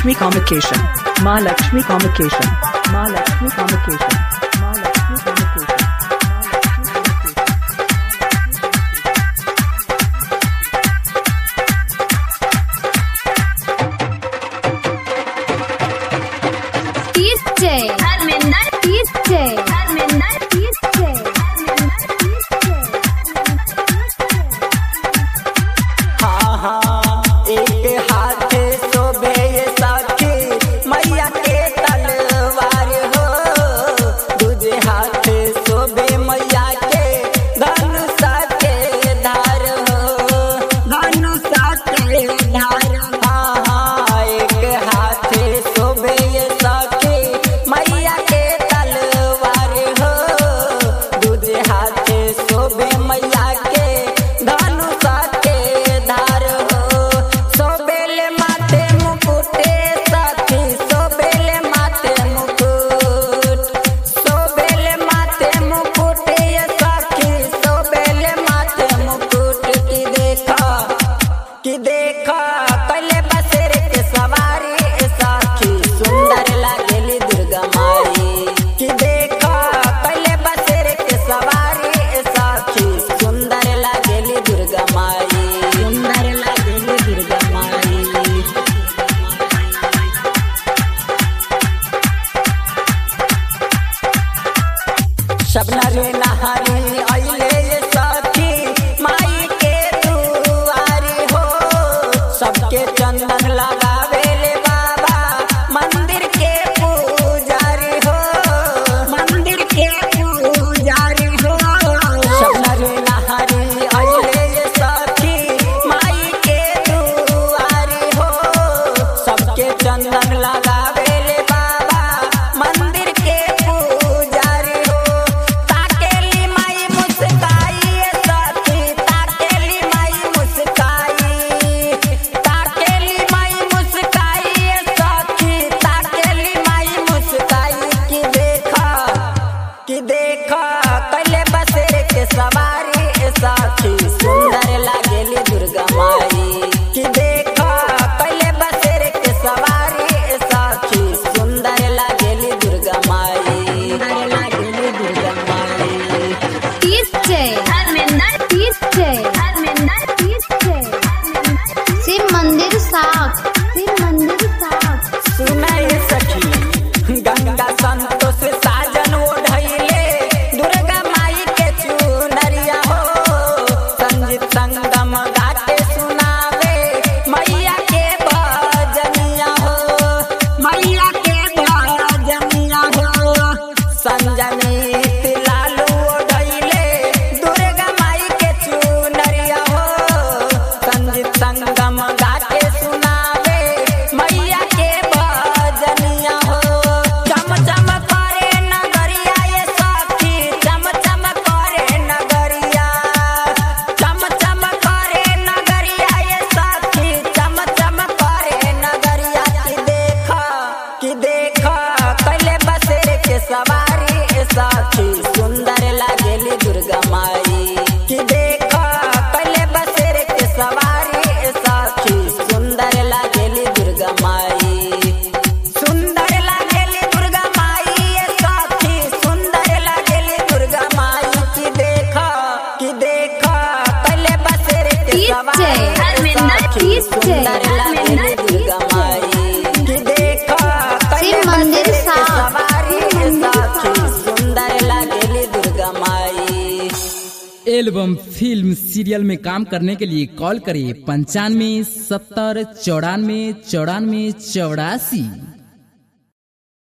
Lakshmi Convocation, Ma Lakshmi Convocation, Ma Lakshmi Convocation, Ma Lakshmi Convocation. शबनर नहारी अइले ये सखी माई के दुआरी हो, सबके चंदन लगावे ले बाबा मंदिर के पुजारी हो, मंदिर के पुजारी हो। शबनर नहारी अइले ये सखी माई के दुआरी हो, सबके चंदन लगावे ले बाबा मंदिर के पुजारी हो। ताकेली माई मुस्काई सखी, ताकेली माई मुस्काई, ताकेली माई मुस्काई सखी, ताकेली माई मुस्काई। कि देखा कले बसेर के सवारी सखी, सुंदर लागेली दुर्गा माई। कि देखा कले बसेर के सवारी सखी, सुंदर लागेली दुर्गा माई, सुंदर लागेली दुर्गा माई। शिव मंदिर साफ, शिव मंदिर साफ। सुनाई सखी गंगा संतोष साजन ओढ़ैले दुर्गा माई के चुनरिया हो, संजीत संगम गाते सुनावे मैया के भजनिया हो, मैया के भजनिया हो। संजनीत लालू ओढ़ैले दुर्गा माई के चुनरिया हो, संजीत संगम गाते सुनावे मैया के भजनिया हो। चम चम करे नगरिया ये सखी, चम चम करे नगरिया, चम चम करे नगरिया ये सखी, चम चम करे नगरिया। कि देखा कले बसेर के सवारी सखी, सुंदर लागेली दुर्गा माई। कि देखा कले बसेर के सवारी सखी, सुंदर लागेली दुर्गा माई, सुंदर लागेली दुर्गा माई सखी, सुंदर लागेली दुर्गा माई। कि देखा कले बसेर के सवारी सखी, सुंदर लागेली दुर्गा माई। कि देखा कले मंदिर बसेर के साफ, सवारी सखी, सुंदर लागेली दुर्गा माई। एल्बम फिल्म सीरियल में काम करने के लिए कॉल करें 95 70 94 94 84।